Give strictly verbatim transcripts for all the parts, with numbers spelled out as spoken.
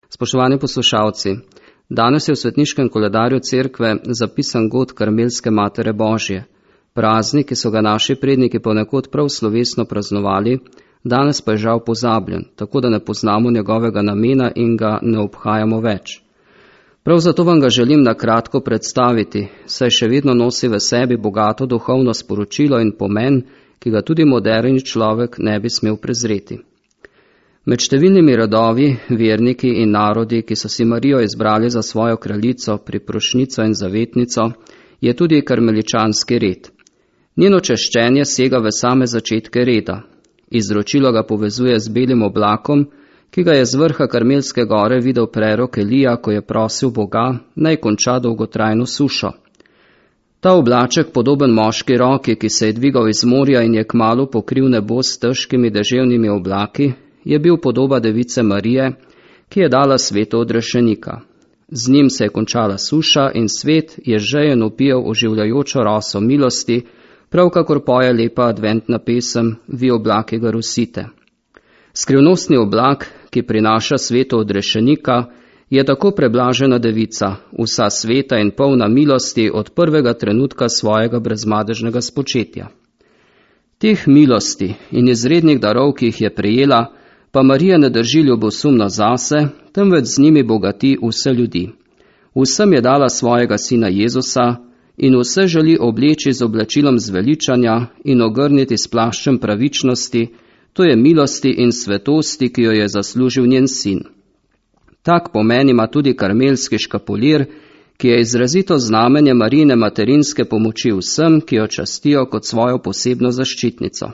Spoštovani poslušalci, danes je v svetniškem koledarju cerkve zapisan god Karmelske Matere Božje. Praznik, ki so ga naši predniki ponekod prav slovesno praznovali, danes pa je žal pozabljen, tako da ne poznamo njegovega namena in ga ne obhajamo več. Prav zato vam ga želim na kratko predstaviti, saj še vedno nosi v sebi bogato duhovno sporočilo in pomen, ki ga tudi moderni človek ne bi smel prezreti. Med številnimi rodovi, verniki in narodi, ki so si Marijo izbrali za svojo kraljico, priprošnico in zavetnico, je tudi karmeličanski red. Njeno češčenje sega v same začetke reda. Izročilo ga povezuje z belim oblakom, ki ga je z vrha Karmelske gore videl prerok Elija, ko je prosil Boga, naj konča dolgotrajno sušo. Ta oblaček, podoben moški roki, ki se je dvigal iz morja in je kmalu pokril nebo s težkimi deževnimi oblaki, je bil podoba device Marije, ki je dala sveto odrešenika. Z njim se je končala suša in svet je žejen upijal oživljajočo roso milosti, prav kakor poje lepa adventna pesem Vi oblaki ga rosite. Skrivnostni oblak, ki prinaša sveto odrešenika, je tako preblažena devica, vsa sveta in polna milosti od prvega trenutka svojega brezmadežnega spočetja. Teh milosti in izrednih darov, ki jih je prejela, pa Marija ne drži ljubosumno zase, temveč z njimi bogati vse ljudi. Vsem je dala svojega sina Jezusa in vse želi obleči z oblačilom zveličanja in ogrniti s plaščem pravičnosti, to je milosti in svetosti, ki jo je zaslužil njen sin. Tak pomen ima tudi karmelski škapulir, ki je izrazito znamenje Marijine materinske pomoči vsem, ki jo častijo kot svojo posebno zaščitnico.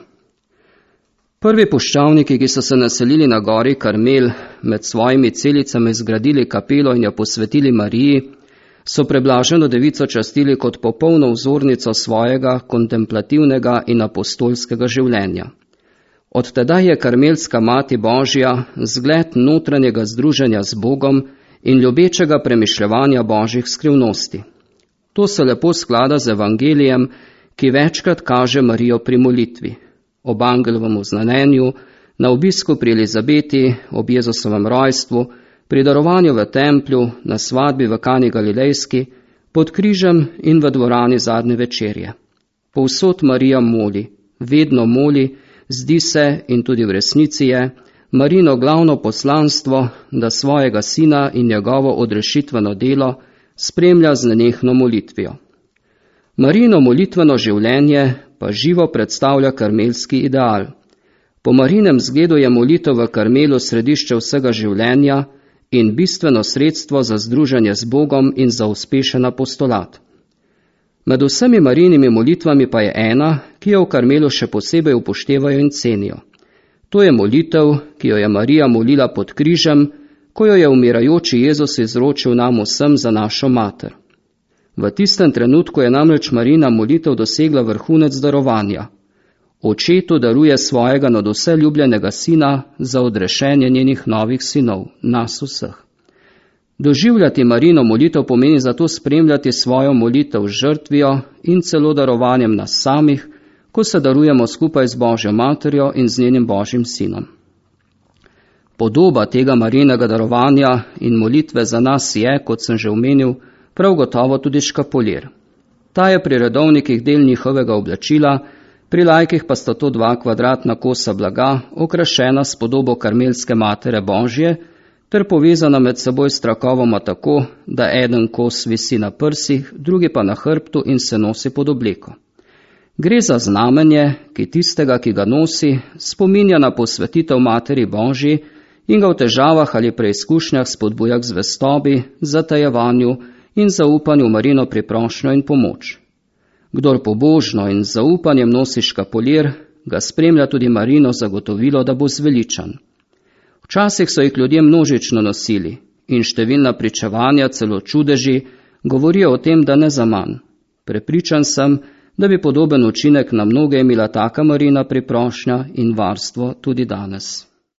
Prvi puščavniki, ki so se naselili na gori Karmel, med svojimi celicami zgradili kapelo in jo posvetili Mariji, so preblaženo devico častili kot popolno vzornico svojega kontemplativnega in apostolskega življenja. Od tedaj je Karmelska Mati Božja zgled notranjega združenja z Bogom in ljubečega premišljevanja Božjih skrivnosti. To se lepo sklada z evangelijem, ki večkrat kaže Marijo pri molitvi. Ob angelovem oznanjenju, na obisku pri Elizabeti, ob Jezusovem rojstvu, pri darovanju v templju, na svadbi v Kani Galilejski, pod križem in v dvorani zadnje večerje. Povsod Marija moli, vedno moli, zdi se in tudi v resnici je Marijino glavno poslanstvo, da svojega sina in njegovo odrešitveno delo spremlja z nenehno molitvijo. Marijino molitveno življenje pa živo predstavlja karmelski ideal. Po Marijinem zgledu je molitev v Karmelu središče vsega življenja in bistveno sredstvo za združenje z Bogom in za uspešen apostolat. Med vsemi Marijinimi molitvami pa je ena, ki jo v Karmelu še posebej upoštevajo in cenijo. To je molitev, ki jo je Marija molila pod križem, ko jo je umirajoči Jezus izročil nam vsem za našo mater. V tistem trenutku je namreč Marijina molitev dosegla vrhunec darovanja. Očetu daruje svojega nadvse ljubljenega sina za odrešenje njenih novih sinov, nas vseh. Doživljati Marijino molitev pomeni zato spremljati svojo molitev z žrtvijo in celo darovanjem nas samih, ko se darujemo skupaj z Božjo materjo in z njenim Božjim sinom. Podoba tega Marijinega darovanja in molitve za nas je, kot sem že omenil, prav gotovo tudi škapulir. Ta je pri redovnikih del njihovega oblačila, pri laikih pa sta to dva kvadratna kosa blaga, okrašena s podobo Karmelske Matere Božje, ter povezana med seboj s trakovoma tako, da eden kos visi na prsih, drugi pa na hrbtu in se nosi pod obleko. Gre za znamenje, ki tistega, ki ga nosi, spominja na posvetitev Materi Božji in ga v težavah ali preizkušnjah spodbuja k zvestobi, zatajevanju in zaupanju v Marijino priprošnjo in pomoč. Kdor pobožno in z zaupanjem nosi škapulir, ga spremlja tudi Marijino zagotovilo, da bo zveličan. Včasih so jih ljudje množično nosili in številna pričevanja, celo čudeži, govorijo o tem, da ne zaman. Prepričan sem, da bi podoben učinek na mnoge imela taka Marijina priprošnja in varstvo tudi danes.